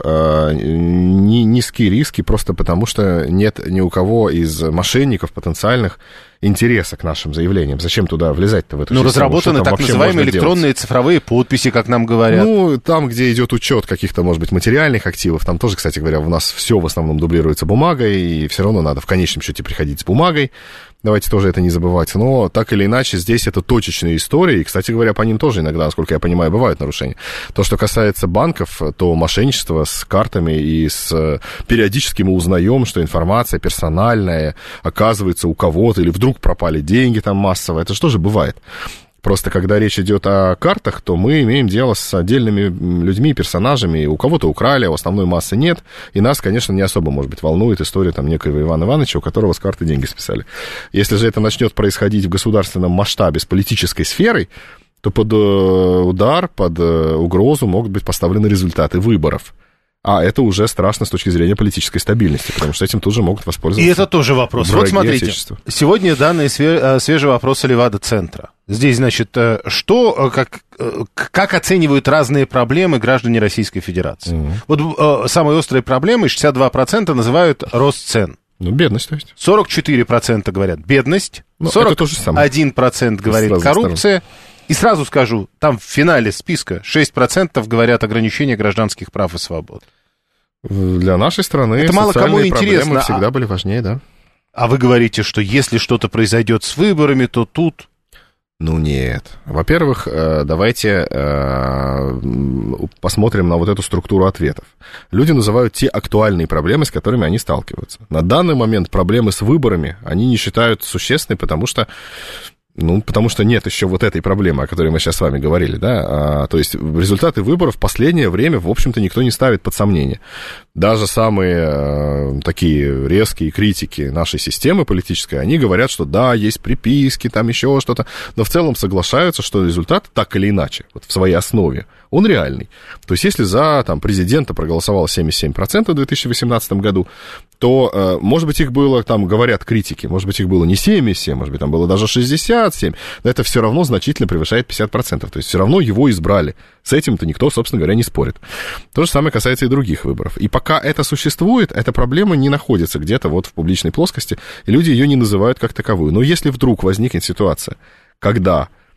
низкие риски просто потому, что нет ни у кого из мошенников потенциальных интереса к нашим заявлениям. Зачем туда влезать-то в эту систему? Разработаны так называемые электронные цифровые подписи, как нам говорят. Ну, там, где идет учет каких-то, может быть, материальных активов, там тоже, кстати говоря, у нас все в основном дублируется бумагой, и все равно надо в конечном счете приходить с бумагой. Давайте тоже это не забывать. Но так или иначе, здесь это точечные истории. И, кстати говоря, по ним тоже иногда, насколько я понимаю, бывают нарушения. То, что касается банков, то мошенничество с картами и периодически мы узнаем, что информация персональная оказывается у кого-то, или вдруг пропали деньги там массово. Это же тоже бывает. Просто когда речь идет о картах, то мы имеем дело с отдельными людьми, персонажами. У кого-то украли, а у основной массы нет. И нас, конечно, не особо, может быть, волнует история там некоего Ивана Ивановича, у которого с карты деньги списали. Если же это начнет происходить в государственном масштабе с политической сферой, то под удар, под угрозу могут быть поставлены результаты выборов. А это уже страшно с точки зрения политической стабильности, потому что этим тут же могут воспользоваться. И это тоже вопрос. Вот смотрите, сегодня данные свежего вопроса Левада-центра. Здесь, значит, как оценивают разные проблемы граждане Российской Федерации? Вот самой острой проблемой 62% называют рост цен. Ну, бедность, то есть. 44% говорят бедность, 41% говорит коррупция. И сразу скажу, там в финале списка 6% говорят ограничения гражданских прав и свобод. Для нашей страны это мало кому интересно. Всегда были важнее, да. А вы говорите, что если что-то произойдет с выборами, то тут... Ну, нет. Во-первых, давайте посмотрим на вот эту структуру ответов. Люди называют те актуальные проблемы, с которыми они сталкиваются. На данный момент проблемы с выборами они не считают существенной, потому что нет еще вот этой проблемы, о которой мы сейчас с вами говорили, да, то есть результаты выборов в последнее время, в общем-то, никто не ставит под сомнение. Даже самые такие резкие критики нашей системы политической, они говорят, что да, есть приписки, там еще что-то, но в целом соглашаются, что результат так или иначе, вот в своей основе, он реальный. То есть если за президента проголосовало 77% в 2018 году, то, может быть, их было, там говорят критики, может быть, их было не 77, может быть, там было даже 67, но это все равно значительно превышает 50%, то есть все равно его избрали. С этим-то никто, собственно говоря, не спорит. То же самое касается и других выборов. И пока это существует, эта проблема не находится где-то вот в публичной плоскости, и люди ее не называют как таковую. Но если вдруг возникнет ситуация, когда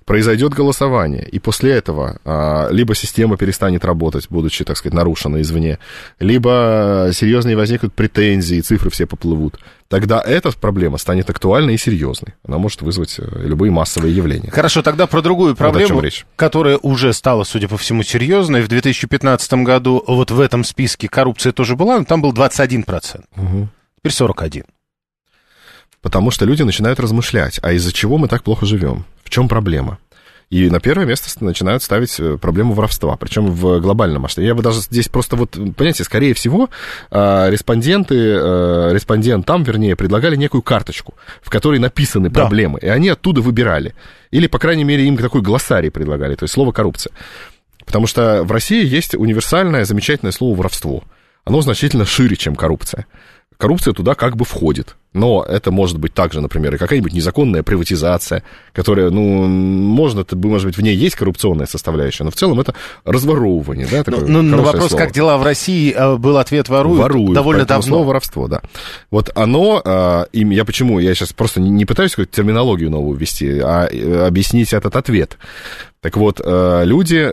произойдет голосование, и после этого либо система перестанет работать, будучи, так сказать, нарушена извне, либо серьезные возникнут претензии, цифры все поплывут, тогда эта проблема станет актуальной и серьезной. Она может вызвать любые массовые явления. Хорошо, тогда про другую проблему, которая уже стала, судя по всему, серьезной. В 2015 году вот в этом списке коррупция тоже была, но там был 21%. Теперь 41%. Потому что люди начинают размышлять, а из-за чего мы так плохо живем? В чем проблема? И на первое место начинают ставить проблему воровства, причем в глобальном масштабе. Я бы даже здесь просто вот, понимаете, скорее всего, респондентам, предлагали некую карточку, в которой написаны проблемы, и они оттуда выбирали. Или, по крайней мере, им такой глоссарий предлагали, то есть слово «коррупция». Потому что в России есть универсальное, замечательное слово «воровство». Оно значительно шире, чем коррупция. Коррупция туда как бы входит. Но это может быть также, например, и какая-нибудь незаконная приватизация, которая, может быть, в ней есть коррупционная составляющая, но в целом это разворовывание, да, такое на вопрос, слово. Как дела в России, был ответ «воруют» довольно давно. Слово «воровство», да. Вот оно, я сейчас просто не пытаюсь какую-то терминологию новую ввести, а объяснить этот ответ. Так вот, люди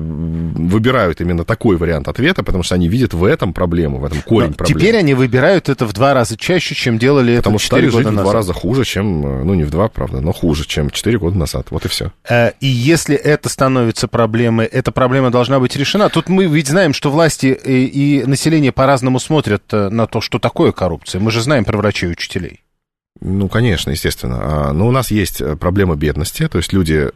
выбирают именно такой вариант ответа, потому что они видят в этом проблему, в этом корень проблемы. Теперь они выбирают это в 2 раза чаще, чем делали это 4 года назад. Потому что стали жить в 2 раза хуже, чем, не в 2, правда, но хуже, чем 4 года назад. Вот и все. И если это становится проблемой, эта проблема должна быть решена. Тут мы ведь знаем, что власти и население по-разному смотрят на то, что такое коррупция. Мы же знаем про врачей и учителей. Конечно, естественно. Но у нас есть проблема бедности, то есть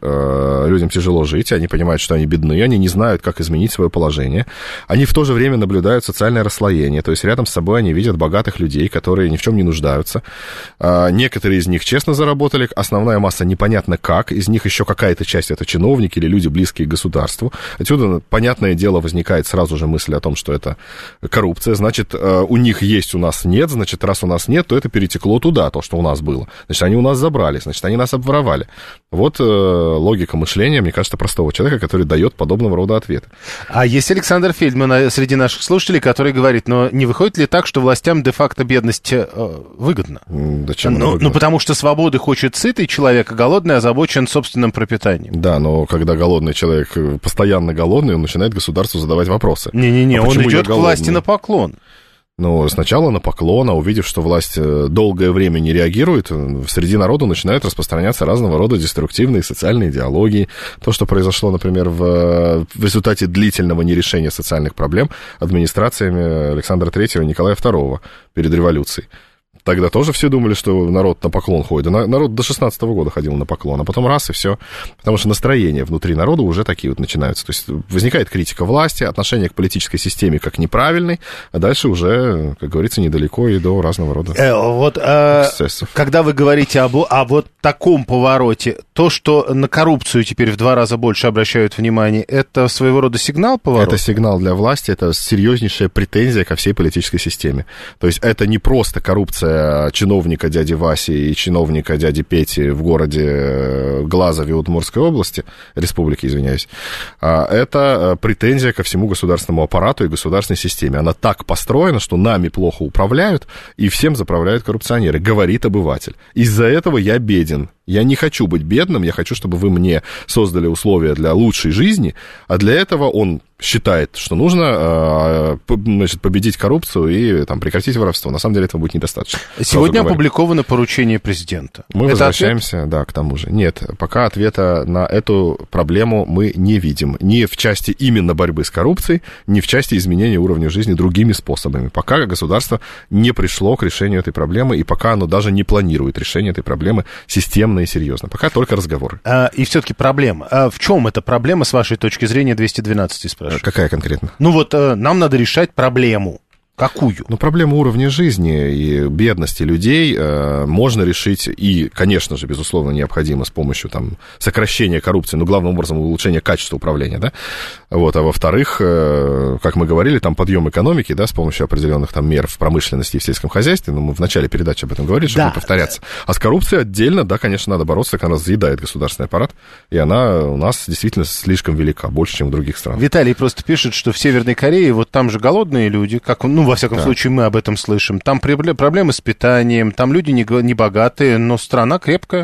людям тяжело жить, они понимают, что они бедны, они не знают, как изменить свое положение. Они в то же время наблюдают социальное расслоение, то есть рядом с собой они видят богатых людей, которые ни в чем не нуждаются. Некоторые из них честно заработали, основная масса непонятно как, из них еще какая-то часть это чиновники или люди, близкие к государству. Отсюда, понятное дело, возникает сразу же мысль о том, что это коррупция, значит, у них есть, у нас нет, значит, раз у нас нет, то это перетекло туда, то, что у нас было. Значит, они у нас забрали, значит, они нас обворовали. Вот логика мышления, мне кажется, простого человека, который дает подобного рода ответы. А есть Александр Фельдман среди наших слушателей, который говорит, но не выходит ли так, что властям де-факто бедность выгодна? Да чем выгодна? Потому что свободы хочет сытый человек, а голодный озабочен собственным пропитанием. Да, но когда голодный человек постоянно голодный, он начинает государству задавать вопросы. Не-не-не, он идет к власти на поклон. Сначала на поклон, а увидев, что власть долгое время не реагирует, среди народа начинают распространяться разного рода деструктивные социальные идеологии. То, что произошло, например, в результате длительного нерешения социальных проблем администрациями Александра III и Николая II перед революцией. Тогда тоже все думали, что народ на поклон ходит. Народ до 16-го года ходил на поклон, а потом раз и все. Потому что настроения внутри народа уже такие вот начинаются. То есть возникает критика власти, отношение к политической системе как неправильной, а дальше уже, как говорится, недалеко и до разного рода эксцессов. Когда вы говорите об вот таком повороте, то, что на коррупцию теперь в 2 раза больше обращают внимание, это своего рода сигнал поворота? Это сигнал для власти, это серьезнейшая претензия ко всей политической системе. То есть это не просто коррупция чиновника дяди Васи и чиновника дяди Пети в городе Глазове Удмуртской области, республики, извиняюсь, это претензия ко всему государственному аппарату и государственной системе. Она так построена, что нами плохо управляют, и всем заправляют коррупционеры, говорит обыватель. Из-за этого я беден. Я не хочу быть бедным, я хочу, чтобы вы мне создали условия для лучшей жизни, а для этого он считает, что нужно, победить коррупцию и прекратить воровство. На самом деле этого будет недостаточно. Сегодня опубликовано поручение президента. Мы возвращаемся, к тому же. Нет, пока ответа на эту проблему мы не видим. Ни в части именно борьбы с коррупцией, ни в части изменения уровня жизни другими способами. Пока государство не пришло к решению этой проблемы, и пока оно даже не планирует решение этой проблемы системно и серьезно. Пока только разговоры. И все-таки проблема. В чем эта проблема, с вашей точки зрения, 212 спрашивает? Какая конкретно? Нам надо решать проблему. Какую? Проблему уровня жизни и бедности людей можно решить и, конечно же, безусловно, необходимо с помощью сокращения коррупции, но главным образом улучшения качества управления, да? А во-вторых, как мы говорили, подъем экономики, да, с помощью определенных мер в промышленности и в сельском хозяйстве, мы в начале передачи об этом говорили, чтобы не повторяться. А с коррупцией отдельно, да, конечно, надо бороться, так она разъедает государственный аппарат, и она у нас действительно слишком велика, больше, чем в других странах. Виталий просто пишет, что в Северной Корее там же голодные люди, как во всяком случае, мы об этом слышим. Там проблемы с питанием, там люди не богатые, но страна крепкая.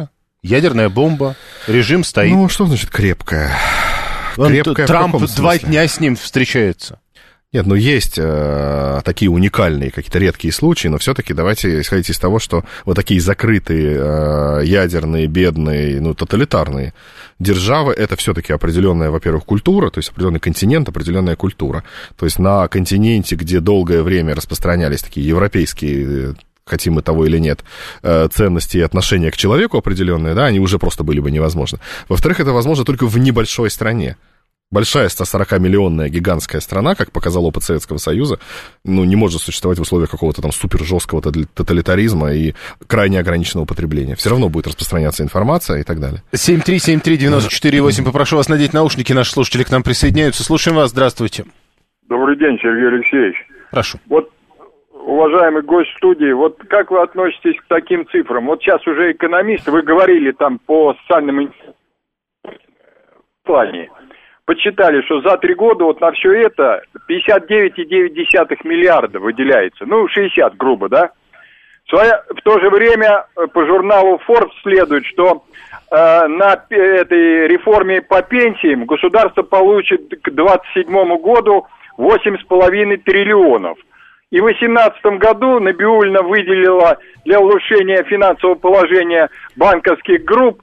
ядерная бомба, режим стоит. Ну, что значит крепкая? Трамп 2 дня с ним встречается. Нет, ну есть такие уникальные, какие-то редкие случаи, но все-таки давайте исходить из того, что вот такие закрытые, ядерные, бедные, ну, тоталитарные державы, это все-таки определенная, во-первых, культура, то есть определенный континент, определенная культура. То есть на континенте, где долгое время распространялись такие европейские, хотим мы того или нет, ценности и отношения к человеку определенные, да, они уже просто были бы невозможны. Во-вторых, это возможно только в небольшой стране. Большая 140-миллионная гигантская страна, как показал опыт Советского Союза, ну, не может существовать в условиях какого-то там супер жесткого тоталитаризма и крайне ограниченного потребления. Все равно будет распространяться информация и так далее. 7373948. Попрошу вас надеть наушники, наши слушатели к нам присоединяются. Слушаем вас, здравствуйте. Добрый день, Сергей Алексеевич. Прошу. Вот, уважаемый гость студии, вот как вы относитесь к таким цифрам? Вот сейчас уже экономисты, вы говорили там по социальным плане, подсчитали, что за 3 года вот на все это 59,9 миллиарда выделяется. Ну, 60, грубо, да? В то же время по журналу Forbes следует, что на этой реформе по пенсиям государство получит к 2027 году 8,5 триллионов. И в 2018 году Набиуллина выделила для улучшения финансового положения банковских групп,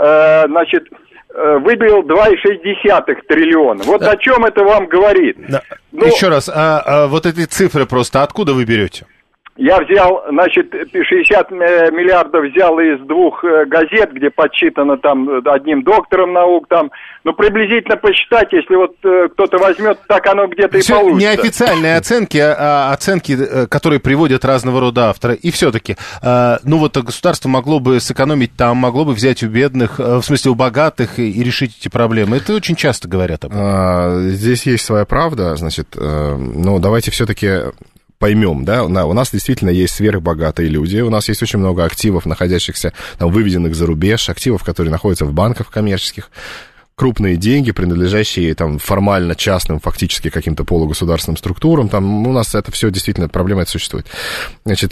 выделил 2,6 триллиона. Вот о чем это вам говорит? Да. Ну, еще раз, вот эти цифры просто откуда вы берете? Я взял, 60 миллиардов взял из 2 газет, где подсчитано там одним доктором наук, там, ну, приблизительно посчитать, если вот кто-то возьмет, так оно где-то все и получится. Неофициальные оценки, оценки, которые приводят разного рода авторы. И все-таки, ну, вот государство могло бы сэкономить там, могло бы взять у бедных, в смысле у богатых и решить эти проблемы. Это очень часто говорят об этом. Здесь есть своя правда, ну, давайте все-таки поймем, да, у нас действительно есть сверхбогатые люди, у нас есть очень много активов, находящихся, там, выведенных за рубеж, активов, которые находятся в банках коммерческих, крупные деньги, принадлежащие там формально частным, фактически каким-то полугосударственным структурам, там у нас это все действительно, проблема эта существует. Значит,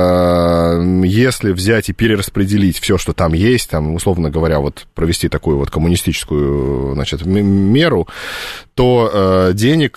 если взять и перераспределить все, что там есть, там, условно говоря, вот провести такую вот коммунистическую, значит, меру, то денег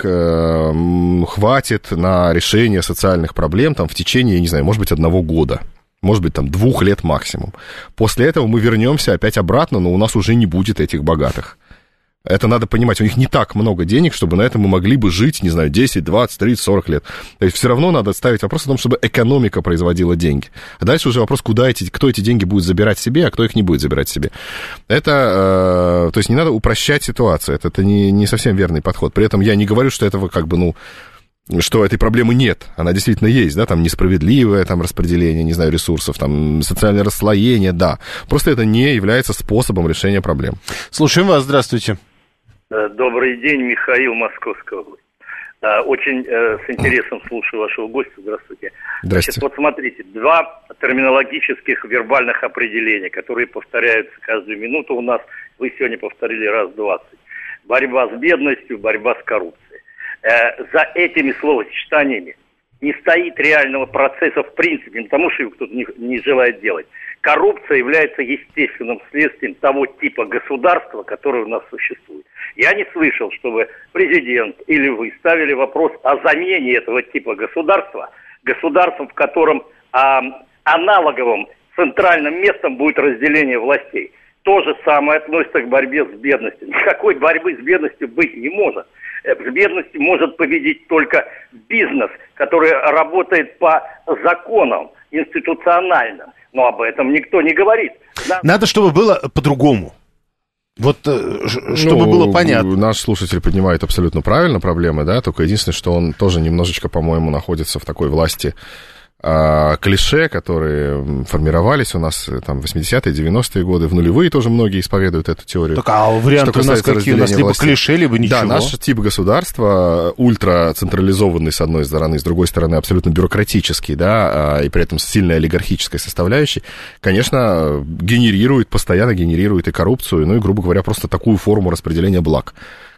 хватит на решение социальных проблем там в течение, не знаю, может быть, 1 года. Может быть, там 2 лет максимум. После этого мы вернемся опять обратно, но у нас уже не будет этих богатых. Это надо понимать, у них не так много денег, чтобы на этом мы могли бы жить, не знаю, 10, 20, 30, 40 лет. То есть все равно надо ставить вопрос о том, чтобы экономика производила деньги. А дальше уже вопрос, кто эти деньги будет забирать себе, а кто их не будет забирать себе. Это, то есть не надо упрощать ситуацию, это не совсем верный подход. При этом я не говорю, что этого как бы, ну, что этой проблемы нет, она действительно есть, да, там несправедливое там распределение, не знаю, ресурсов, там социальное расслоение, да, просто это не является способом решения проблем. Слушаем вас, здравствуйте. Добрый день, Михаил, Московская область. Очень с интересом слушаю вашего гостя, здравствуйте. Здравствуйте. Значит, вот смотрите, 2 терминологических вербальных определения, которые повторяются каждую минуту у нас, вы сегодня повторили раз 20. Борьба с бедностью, борьба с коррупцией. За этими словосочетаниями не стоит реального процесса в принципе, не потому что его кто-то не желает делать. Коррупция является естественным следствием того типа государства, которое у нас существует. Я не слышал, чтобы президент или вы ставили вопрос о замене этого типа государства государством, в котором аналоговым центральным местом будет разделение властей. То же самое относится к борьбе с бедностью. Никакой борьбы с бедностью быть не может. С бедностью может победить только бизнес, который работает по законам институциональным. Но об этом никто не говорит. Надо, чтобы было по-другому. Вот, чтобы было понятно. Наш слушатель поднимает абсолютно правильно проблемы, да, только единственное, что он тоже немножечко, по-моему, находится в такой власти клише, которые формировались у нас там в 80-е, 90-е годы, в нулевые тоже многие исповедуют эту теорию. Так, а варианты у нас какие? У нас либо клише, либо ничего. Да, наш тип государства ультрацентрализованный с одной стороны, с другой стороны абсолютно бюрократический, да, и при этом с сильной олигархической составляющей, конечно, постоянно генерирует и коррупцию, ну и, грубо говоря, просто такую форму распределения благ,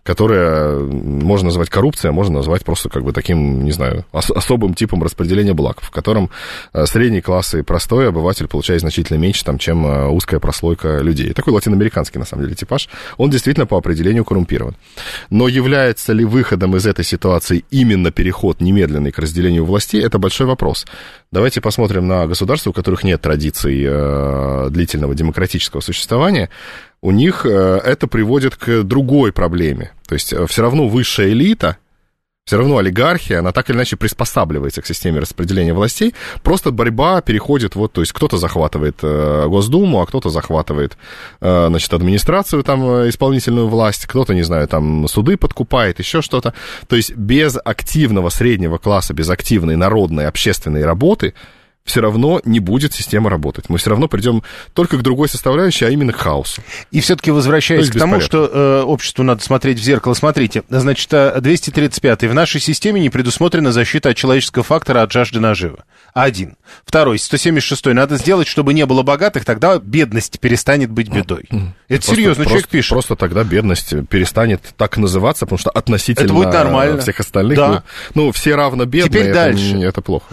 которое можно назвать коррупцией, а можно назвать просто как бы таким, не знаю, особым типом распределения благ, в котором средний класс и простой обыватель получает значительно меньше, там, чем узкая прослойка людей. Такой латиноамериканский, на самом деле, типаж. Он действительно по определению коррумпирован. Но является ли выходом из этой ситуации именно переход немедленный к разделению властей, это большой вопрос. Давайте посмотрим на государства, у которых нет традиций длительного демократического существования. У них это приводит к другой проблеме. То есть все равно высшая элита, все равно олигархия, она так или иначе приспосабливается к системе распределения властей. Просто борьба переходит, вот, то есть кто-то захватывает Госдуму, а кто-то захватывает, значит, администрацию, там, исполнительную власть, кто-то, не знаю, там, суды подкупает, еще что-то. То есть без активного среднего класса, без активной народной общественной работы все равно не будет система работать. Мы все равно придем только к другой составляющей, а именно к хаосу. И все-таки возвращаясь к тому, что обществу надо смотреть в зеркало, смотрите, значит, 235-й. В нашей системе не предусмотрена защита от человеческого фактора от жажды наживы. Один. Второй, 176-й. Надо сделать, чтобы не было богатых, тогда бедность перестанет быть бедой. Это серьезно, человек пишет. Просто тогда бедность перестанет так называться, потому что относительно это будет нормально. Всех остальных, да. Ну, все равно бедные. Теперь дальше. Это плохо.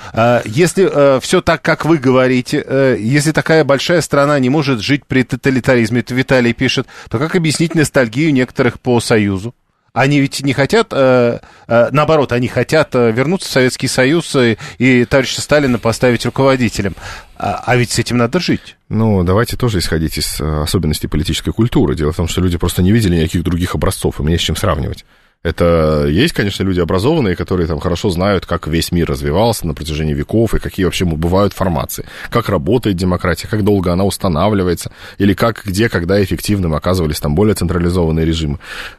Если все так, как вы говорите, если такая большая страна не может жить при тоталитаризме, это Виталий пишет, то как объяснить ностальгию некоторых по Союзу? Они ведь не хотят, наоборот, они хотят вернуться в Советский Союз и товарища Сталина поставить руководителем. А ведь с этим надо жить. Ну, давайте тоже исходить из особенностей политической культуры. Дело в том, что люди просто не видели никаких других образцов, им не с чем сравнивать. Это есть, конечно, люди образованные, которые там хорошо знают, как весь мир развивался на протяжении веков и какие вообще бывают формации. Как работает демократия, как долго она устанавливается, или как, где, когда эффективным оказывались там более централизованные режимы.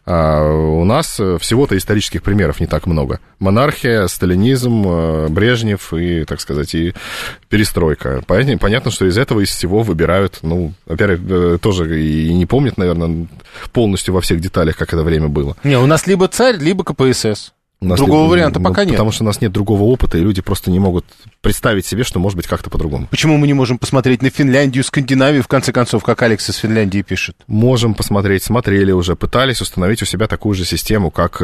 А у нас всего-то исторических примеров не так много. Монархия, сталинизм, Брежнев и, так сказать, и перестройка. Понятно, что из этого, из всего выбирают, ну, во-первых, тоже и не помнят, наверное, полностью во всех деталях, как это время было. Не, у нас либо царь, либо КПСС. Другого варианта пока нет. Потому что у нас нет другого опыта, и люди просто не могут представить себе, что может быть как-то по-другому. Почему мы не можем посмотреть на Финляндию, Скандинавию, в конце концов, как Алекс из Финляндии пишет? Можем посмотреть, смотрели уже, пытались установить у себя такую же систему, как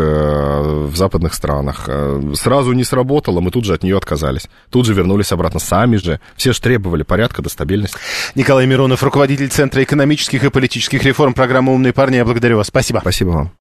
в западных странах. Сразу не сработало, мы тут же от нее отказались. Тут же вернулись обратно сами же. Все же требовали порядка до стабильности. Николай Миронов, руководитель Центра экономических и политических реформ программы «Умные парни». Я благодарю вас. Спасибо. Спасибо вам.